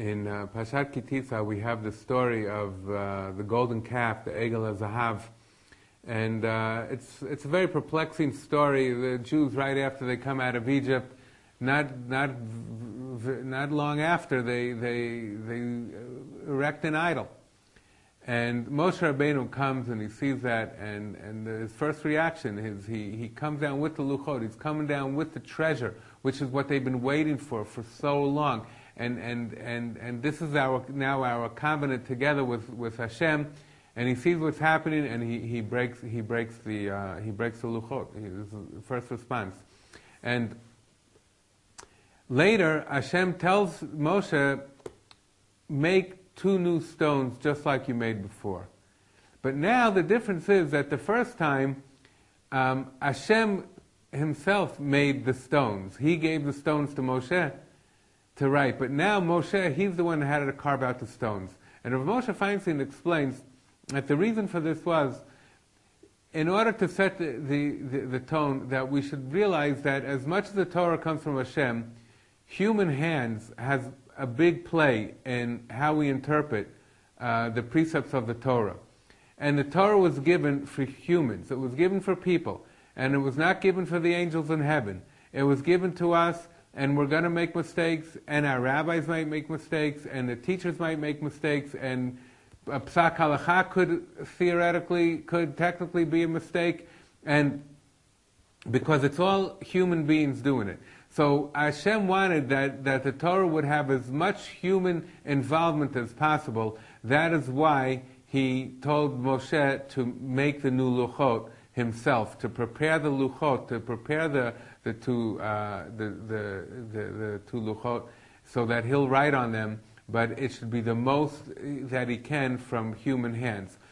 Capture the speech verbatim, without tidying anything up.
In uh, Pashat Kitisa, we have the story of uh, the golden calf, the Egel HaZahav, and uh, it's it's a very perplexing story. The Jews, right after they come out of Egypt, not not not long after, they they they erect an idol, and Moshe Rabbeinu comes and he sees that, and and his first reaction is he he comes down with the luchot. He's coming down with the treasure, which is what they've been waiting for for so long. And, and, and, and this is our now our covenant together with, with Hashem, and he sees what's happening, and he, he breaks he breaks the uh, he breaks the luchot. He, this is the first response, and later Hashem tells Moshe, make two new stones just like you made before. But now the difference is that the first time um, Hashem himself made the stones. He gave the stones to Moshe to write, but now Moshe, he's the one who had to carve out the stones. And Rav Moshe Feinstein explains that the reason for this was, in order to set the, the, the, the tone, that we should realize that as much as the Torah comes from Hashem, human hands has a big play in how we interpret uh, the precepts of the Torah. And the Torah was given for humans. It was given for people. And it was not given for the angels in heaven. It was given to us, and we're going to make mistakes, and our rabbis might make mistakes, and the teachers might make mistakes, and a psak halacha could theoretically, could technically be a mistake, and because it's all human beings doing it. So Hashem wanted that, that the Torah would have as much human involvement as possible. That is why he told Moshe to make the new luchot himself, to prepare the luchot, to prepare the the two uh, the, the, the the two luchot, so that he'll write on them, but it should be the most that he can from human hands.